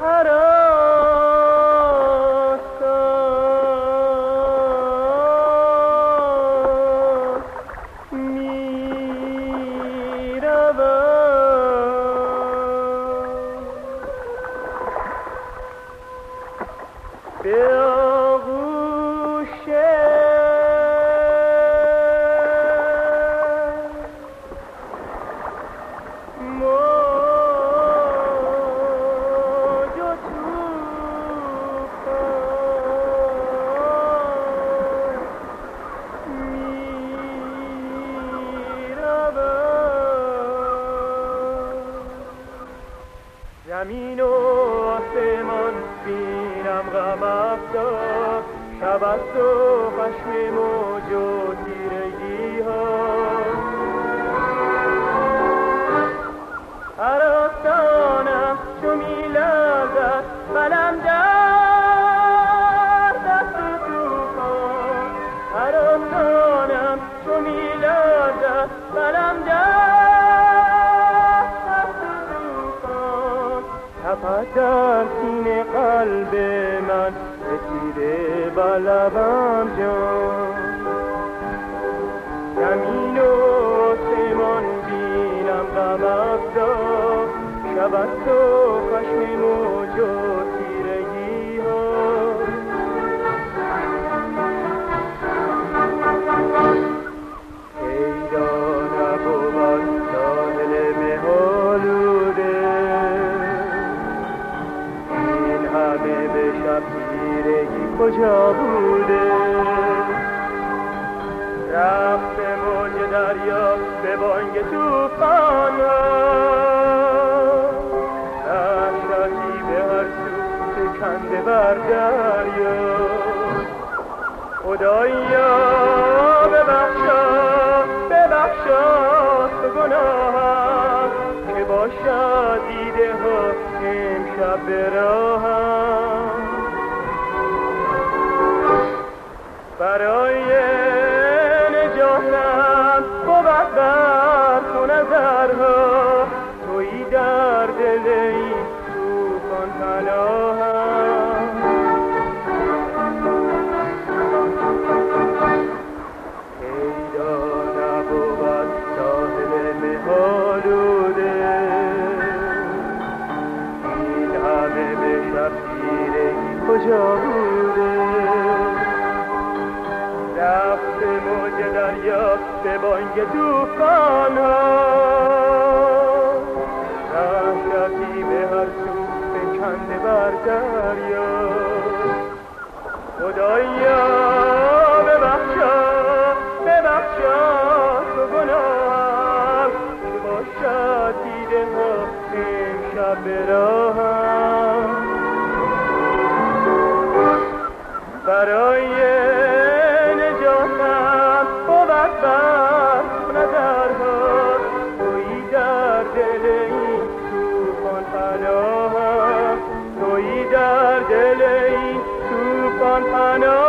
زمین و آسمان بینم غم افزار، شب است و خشم موج و تیرگی ها. هر آستانم چو می‌لرزد قلم در دست طوفان، هر آستانم چو می‌لرزد قلم در سینه قلب من رسیده با لبم جان. زمین و آسمان بینم غم افزار، شب است و خشم موج و تیرگی ها. پیدا نبود ساحل مه‌آلوده، به شب تیرگی کجا بوده؟ رفت موج دریا به بانگ توفان ها، وحشتی به هر سو فکنده بر دریا. خدایا ببخشا تو گناهم، که باشد دیده ها امشب به راهم. برای نجاتم بود بر تو نظرها، تویی در دل این طوفان پناهم. پیدا نبود ساحل مه‌آلوده، این همه به شب تیرگی کجا بوده؟ رفت موج دریا به بانگ توفان ها، وحشتی به هر سو فکنده بر دریا. خدایا ببخشا تو گناهم، که باشد دیده ها امشب به راهم. برای نجاتم بود بر نظرها، تویی در دل این طوفان پناهم، تویی در دل این طوفان پناهم.